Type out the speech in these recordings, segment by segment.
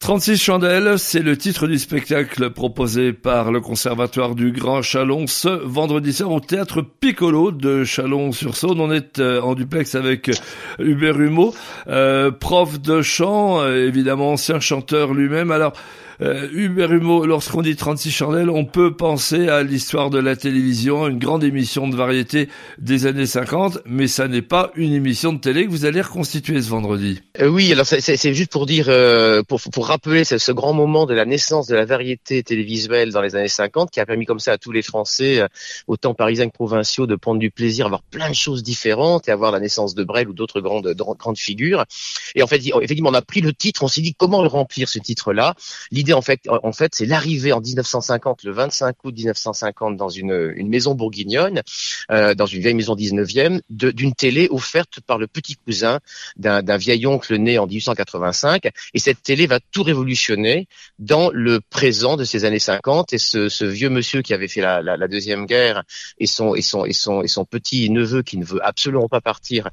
36 chandelles, c'est le titre du spectacle proposé par le Conservatoire du Grand Chalon ce vendredi soir au Théâtre Piccolo de Chalon-sur-Saône. On est en duplex avec Hubert Humeau, prof de chant, évidemment ancien chanteur lui-même. Alors, Hubert Humeau, lorsqu'on dit 36 chandelles, on peut penser à l'histoire de la télévision, une grande émission de variété des années 50, mais ça n'est pas une émission de télé que vous allez reconstituer ce vendredi. Oui, alors c'est juste pour dire, pour rappeler ce grand moment de la naissance de la variété télévisuelle dans les années 50, qui a permis comme ça à tous les Français, autant parisiens que provinciaux, de prendre du plaisir, à voir plein de choses différentes et à voir la naissance de Brel ou d'autres grandes figures. Et en fait, effectivement, on a pris le titre, on s'est dit comment le remplir ce titre-là. L'idée, en fait, c'est l'arrivée en 1950, le 25 août 1950, dans une maison bourguignonne, dans une vieille maison 19e, d'une télé offerte par le petit cousin d'un vieil oncle né en 1885. Et cette télé va tout révolutionner dans le présent de ces années 50. Et ce vieux monsieur qui avait fait la Deuxième Guerre et son petit neveu qui ne veut absolument pas partir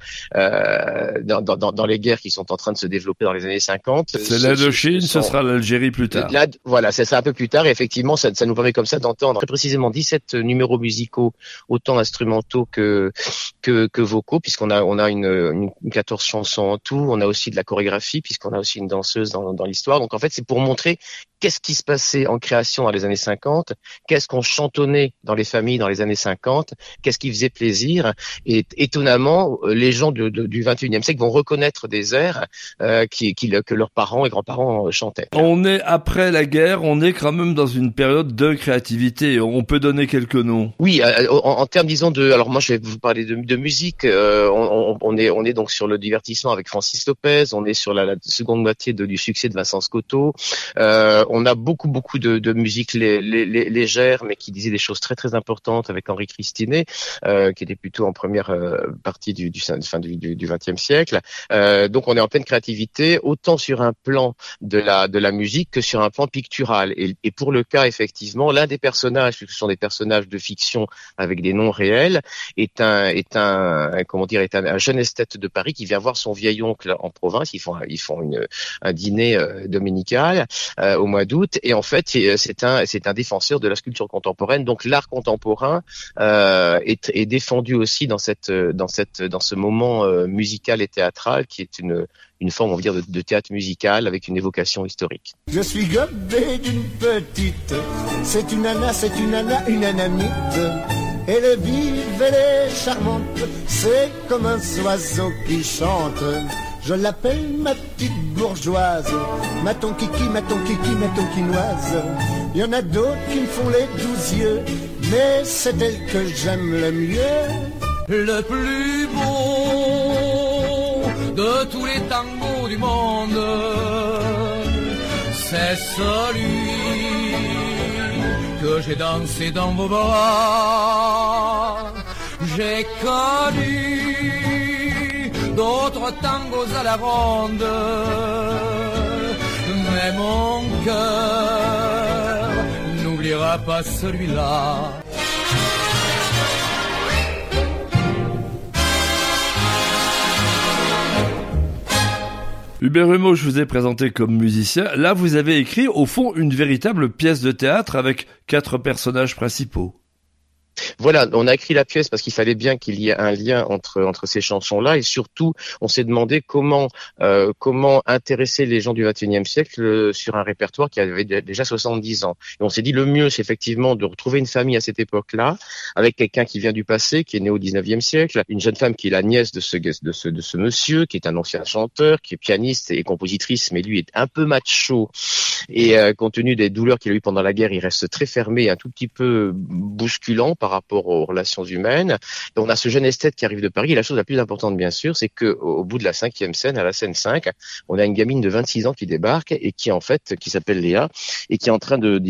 dans les guerres qui sont en train de se développer dans les années 50. C'est l'Indochine, ce sera l'Algérie plus tard. Là, voilà, c'est ça un peu plus tard. Et effectivement, ça nous permet comme ça d'entendre très précisément 17 numéros musicaux, autant instrumentaux que vocaux, puisqu'on a une 14 chansons en tout. On a aussi de la chorégraphie, puisqu'on a aussi une danseuse dans l'histoire. Donc en fait, c'est pour montrer qu'est-ce qui se passait en création dans les années 50, qu'est-ce qu'on chantonnait dans les familles dans les années 50, qu'est-ce qui faisait plaisir. Et étonnamment, les gens du 21e siècle vont reconnaître des airs que leurs parents et grands-parents chantaient. On est après la guerre, on est quand même dans une période de créativité. On peut donner quelques noms. Oui, en termes, disons, alors moi je vais vous parler de musique. On est donc sur le divertissement avec Francis Lopez. On est sur la seconde moitié du succès de Vincent Scotto. On a beaucoup de musique légère, mais qui disait des choses très très importantes avec Henri Christinet, qui était plutôt en première partie du XXe siècle. Donc on est en pleine créativité, autant sur un plan de la musique que sur un plan pictural. Et pour le cas, effectivement, l'un des personnages, puisque ce sont des personnages de fiction avec des noms réels, est un jeune esthète de Paris qui vient voir son vieil oncle en province. Ils font un dîner dominical au mois d'août, et en fait c'est un défenseur de la sculpture contemporaine. Donc l'art contemporain est défendu aussi dans ce moment musical et théâtral qui est une forme, on va dire, de théâtre musical avec une évocation historique. Je suis gobé d'une petite, c'est une nana, une anamite. Elle est vive, elle est charmante, c'est comme un oiseau qui chante. Je l'appelle ma petite bourgeoise, ma tonkiki, ma tonkinoise. Il y en a d'autres qui me font les 12 yeux, mais c'est elle que j'aime le mieux. Le plus beau de tous les tangos du monde, c'est celui que j'ai dansé dans vos bras. J'ai connu d'autres tangos à la ronde, mais mon cœur n'oubliera pas celui-là. Hubert Humeau, je vous ai présenté comme musicien. Là, vous avez écrit, au fond, une véritable pièce de théâtre avec 4 personnages principaux. Voilà, on a écrit la pièce parce qu'il fallait bien qu'il y ait un lien entre ces chansons-là, et surtout, on s'est demandé comment intéresser les gens du XXIe siècle sur un répertoire qui avait déjà 70 ans. Et on s'est dit, le mieux, c'est effectivement de retrouver une famille à cette époque-là, avec quelqu'un qui vient du passé, qui est né au XIXe siècle, une jeune femme qui est la nièce de ce monsieur, qui est un ancien chanteur, qui est pianiste et compositrice, mais lui est un peu macho, et compte tenu des douleurs qu'il a eues pendant la guerre, il reste très fermé et un tout petit peu bousculant par rapport aux relations humaines. Et on a ce jeune esthète qui arrive de Paris, et la chose la plus importante, bien sûr, c'est que au bout de la 5e scène, à la scène 5, on a une gamine de 26 ans qui débarque et qui s'appelle Léa, et qui est en train de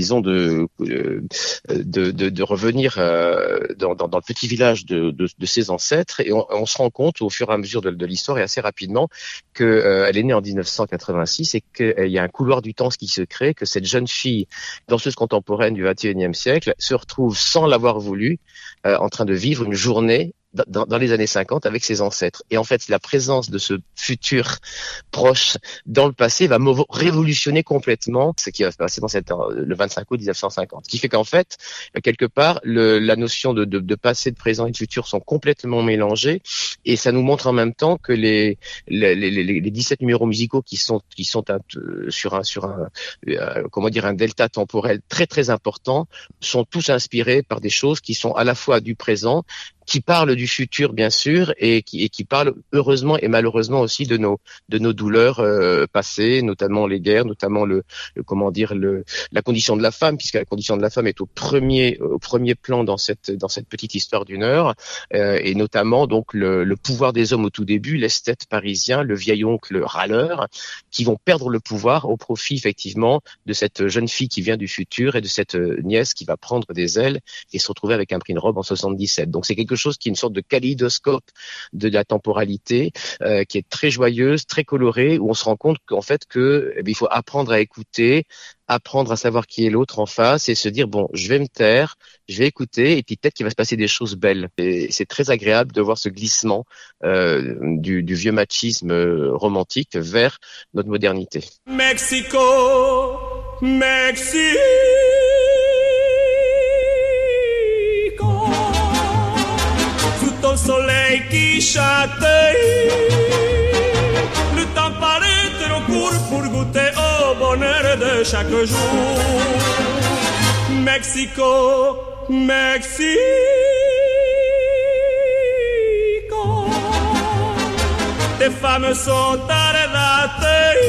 revenir dans le petit village de ses ancêtres, et on se rend compte au fur et à mesure de l'histoire, et assez rapidement, que elle est née en 1986 et qu'il y a un couloir du temps qui se crée, que cette jeune fille danseuse contemporaine du XXIe siècle se retrouve sans l'avoir voulu en train de vivre une journée dans les années 50 avec ses ancêtres. Et en fait, la présence de ce futur proche dans le passé va révolutionner complètement ce qui va se passer le 25 août 1950. Ce qui fait qu'en fait, quelque part, la notion de passé, de présent et de futur sont complètement mélangées, et ça nous montre en même temps que les 17 numéros musicaux qui sont sur un delta temporel très très important sont tous inspirés par des choses qui sont à la fois du présent, qui parlent du futur bien sûr, et qui parlent heureusement et malheureusement aussi de nos douleurs passées, notamment les guerres, notamment la condition de la femme, puisque la condition de la femme est au premier plan dans cette petite histoire d'une heure, et notamment donc le pouvoir des hommes au tout début, l'esthète parisien, le vieil oncle râleur, qui vont perdre le pouvoir au profit effectivement de cette jeune fille qui vient du futur et de cette nièce qui va prendre des ailes et se retrouver avec un prix de robe en 77. Donc c'est quelque chose qui est une sorte de kaléidoscope de la temporalité, qui est très joyeuse, très colorée, où on se rend compte qu'en fait il faut apprendre à écouter, apprendre à savoir qui est l'autre en face et se dire bon, je vais me taire, je vais écouter, et puis peut-être qu'il va se passer des choses belles. Et c'est très agréable de voir ce glissement du vieux machisme romantique vers notre modernité. Mexico, Mexico, sous ton soleil qui châtaille, le temps paraît trop court pour goûter au bonheur de chaque jour. Mexico, Mexico, tes femmes sont arrêtées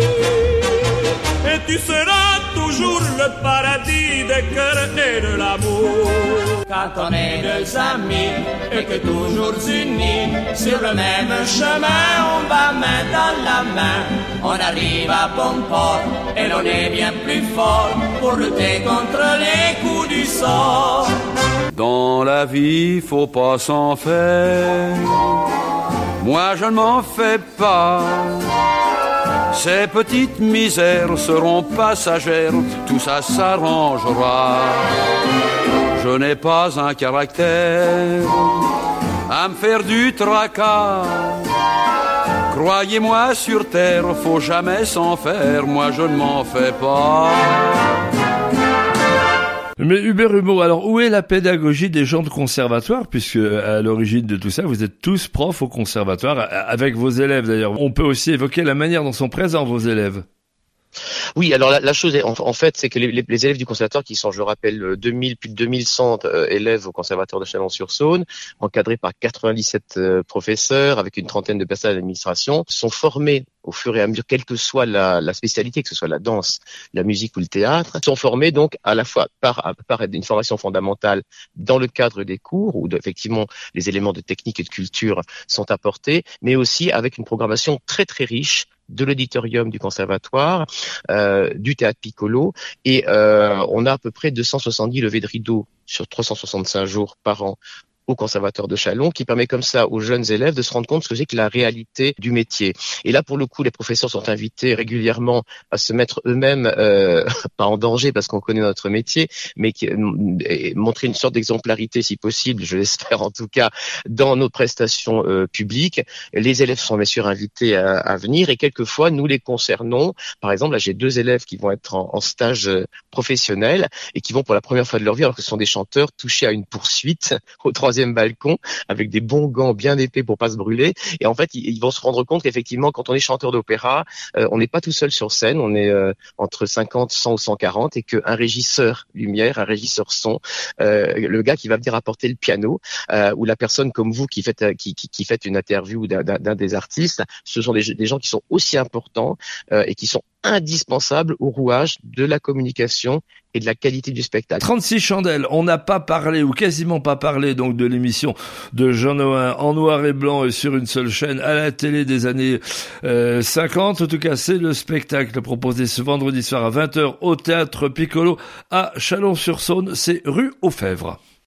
et tu seras toujours le paradis des cœurs et de l'amour. Quand on est deux amis et que toujours unis sur le même chemin, on va main dans la main, on arrive à bon port et l'on est bien plus fort pour lutter contre les coups du sort. Dans la vie, faut pas s'en faire, moi je ne m'en fais pas. Ces petites misères seront passagères, tout ça s'arrangera. Je n'ai pas un caractère à me faire du tracas. Croyez-moi, sur terre, faut jamais s'en faire, moi je ne m'en fais pas. Mais Hubert Humeau, alors où est la pédagogie des gens de conservatoire, puisque à l'origine de tout ça, vous êtes tous profs au conservatoire, avec vos élèves d'ailleurs. On peut aussi évoquer la manière dont sont présents vos élèves. Oui, alors la chose est, en fait, c'est que les élèves du conservatoire, qui sont, je rappelle, plus de 2100 élèves au conservatoire de Chalon-sur-Saône, encadrés par 97 professeurs, avec une trentaine de personnes à l'administration, sont formés au fur et à mesure, quelle que soit la spécialité, que ce soit la danse, la musique ou le théâtre, sont formés donc à la fois par une formation fondamentale dans le cadre des cours, où effectivement les éléments de technique et de culture sont apportés, mais aussi avec une programmation très très riche de l'auditorium du conservatoire, du théâtre Piccolo, et on a à peu près 270 levées de rideau sur 365 jours par an au conservatoire de Chalon, qui permet comme ça aux jeunes élèves de se rendre compte ce que c'est que la réalité du métier. Et là, pour le coup, les professeurs sont invités régulièrement à se mettre eux-mêmes, pas en danger parce qu'on connaît notre métier, mais montrer une sorte d'exemplarité si possible, je l'espère en tout cas, dans nos prestations publiques. Les élèves sont bien sûr invités à venir, et quelquefois nous les concernons. Par exemple, là j'ai 2 élèves qui vont être en stage professionnel et qui vont pour la première fois de leur vie, alors que ce sont des chanteurs, toucher à une poursuite au 3e balcon avec des bons gants bien épais pour pas se brûler. Et en fait, ils vont se rendre compte qu'effectivement, quand on est chanteur d'opéra, on n'est pas tout seul sur scène, on est entre 50, 100 ou 140, et qu'un régisseur lumière, un régisseur son, le gars qui va venir apporter le piano, ou la personne comme vous qui fait une interview d'un des artistes, ce sont des gens qui sont aussi importants et qui sont indispensables au rouage de la communication et de la qualité du spectacle. 36 chandelles, on n'a pas parlé ou quasiment pas parlé donc de l'émission de Jean Nohain en noir et blanc et sur une seule chaîne à la télé des années 50. En tout cas, c'est le spectacle proposé ce vendredi soir à 20h au théâtre Piccolo à Chalon-sur-Saône, c'est rue Aux Fèvres.